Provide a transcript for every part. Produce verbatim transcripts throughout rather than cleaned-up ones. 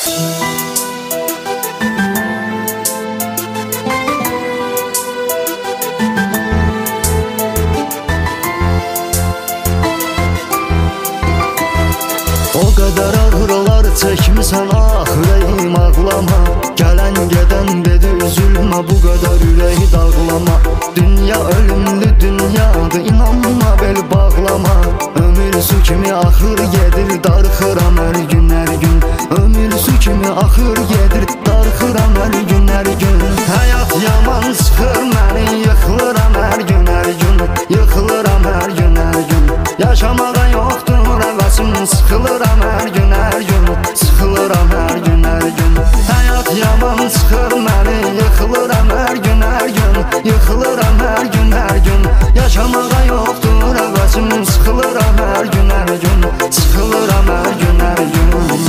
O qədər ağrılar çəkmisən, ah ürəyim ağlama. Gələn gedən dedi üzülmə, bu qədər ürəyi dağlama. Dünya ölümlü dünyadır, inanma bel bağlama. Ömür su kimi axır gedir, darxıram hər gün hər gün. Ömür su kimi axır gedir, darxıram hər gün hər gün. Həyat yaman sıxır məni, yıxılıram hər gün hər gün. Yıxılıram hər gün hər gün. Yaşamağa yoxdur həvəsim, sıxılıram hər gün hər gün. Sıxılıram hər gün hər gün. Həyat yaman sıxır məni, yıxılıram hər gün hər gün. Yıxılıram hər gün hər gün. Yaşamağa yoxdur həvəsim, sıxılıram hər gün hər gün. Sıxılıram hər gün hər gün.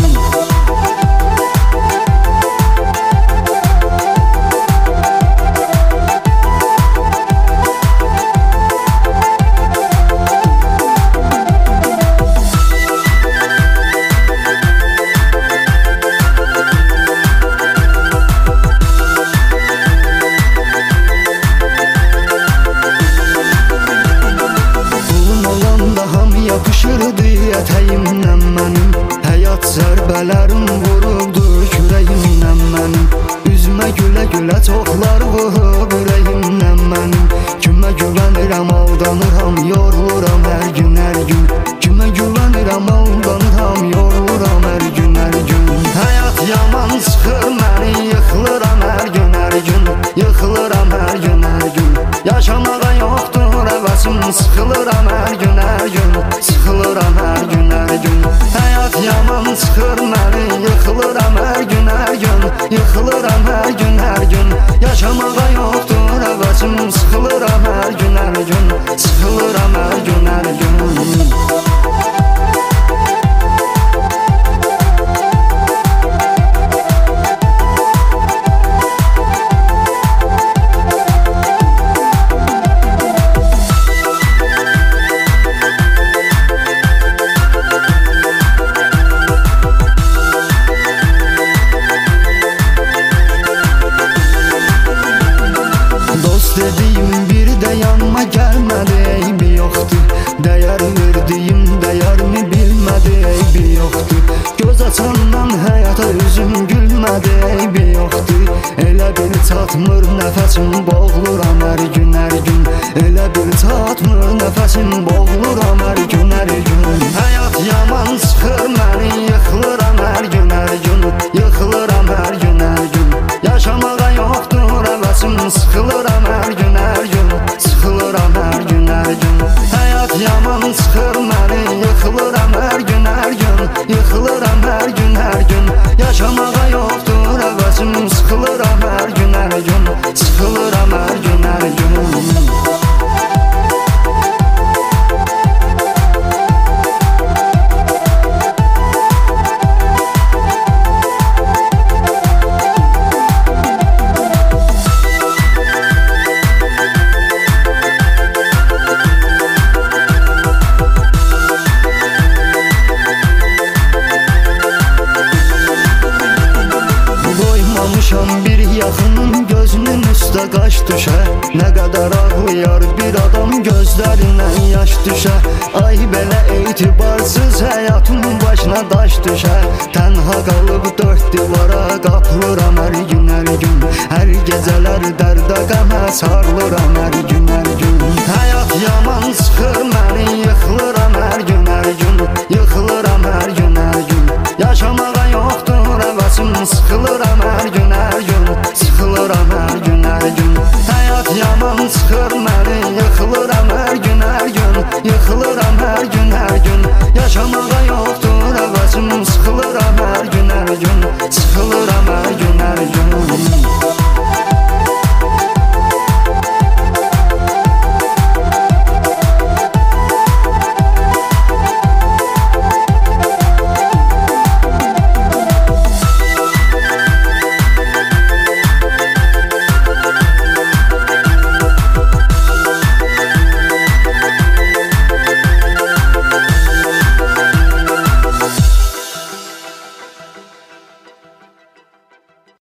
Yapışırdı ətəyimdən mənim, həyat zərbələrim vururdu kürəyimdən mənim. Üzmə gülə gülə çoxlar vurub ürəyimdən mənim. Kimə güvənirəm aldanıram, yoruluram hər gün hər gün. Kimə güvənirəm aldanıram, yoruluram hər gün hər gün. Həyat yaman sıxır məni, yıxılıram hər gün hər gün. Yıxılıram hər gün hər gün. Yaşamağa yoxdur həvəsim, sıxılıram hər gün hər gün. Sıxılıram hər gün hər gün. Həyat yaman sıxır məni, yıxılıram hər gün hər gün. Yıxılıram hər gün hər gün. Yaşamağa yoxdur həvəsim, sıxılıram hər gün hər gün. Sıxılıram hər gün hər gün. Dediyim bir də yanıma gəlmədi, eybi yoxdur. Dəyər verdiyim dəyərini bilmədi, eybi yoxdur. Göz açandan həyata üzüm gülmədi, eybi yoxdur. Elə bir çatmır nəfəsim, boğuluram hər gün hər gün. Elə bir çatmır nəfəsim, boğuluram hər gün hər gün. Həyat yaman sıxır məni, yıxılıram hər gün hər gün. Yıxılıram hər gün hər gün. Yaşamağa yoxdur həvəsim, sıxılıram hər gün hər gün. Sıxılıram hər gün hər gün. Həyat yaman sıxır məni, yıxılıram hər gün hər gün. Yıxılıram hər gün hər gün. Yaşamağa yoxdur həvəsim, sıxılıram hər gün hər gün. Sıxılıram hər gün hər gün. Bir yaxının gözünün üstə qaş düşə. Nə qədər ağlayar bir adam gözlərindən yaş düşə. Ay belə etibarsız həyatımın başına daş düşə. Tənha qalıb dörd divara qapılıram hər gün hər gün. Hər gecələr dərdə qəmə sarılıram hər gün hər gün. Həyat yaman sıxır məni, yıxılır